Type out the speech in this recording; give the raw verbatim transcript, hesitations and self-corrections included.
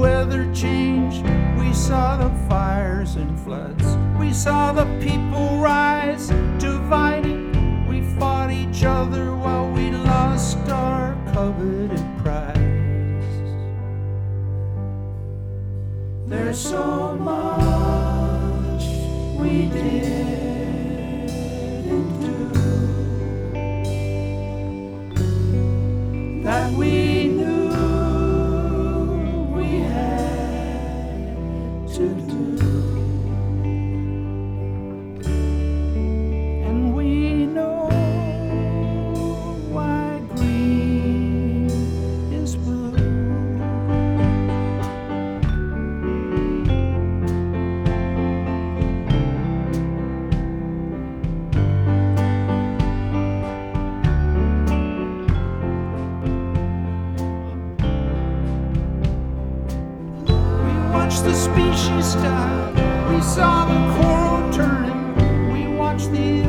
weather change. We saw the fires and floods. We saw the people rise, divided. We fought each other while we lost our coveted prize. There's so much we didn't do that we knew we had to do. And we know why green is blue. Watched the species die. We saw the coral turning. We watched the